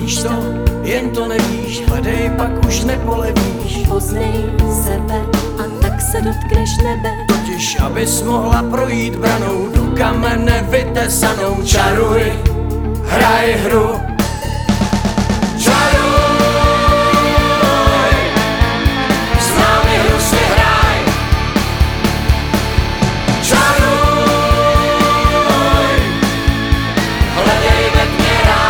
víš to, jen to nevíš, hledej, pak už nepolevíš. Poznej sebe a tak se dotkneš nebe. Totiž abys mohla projít branou do kamene vytesanou. Čaruj, hraj hru,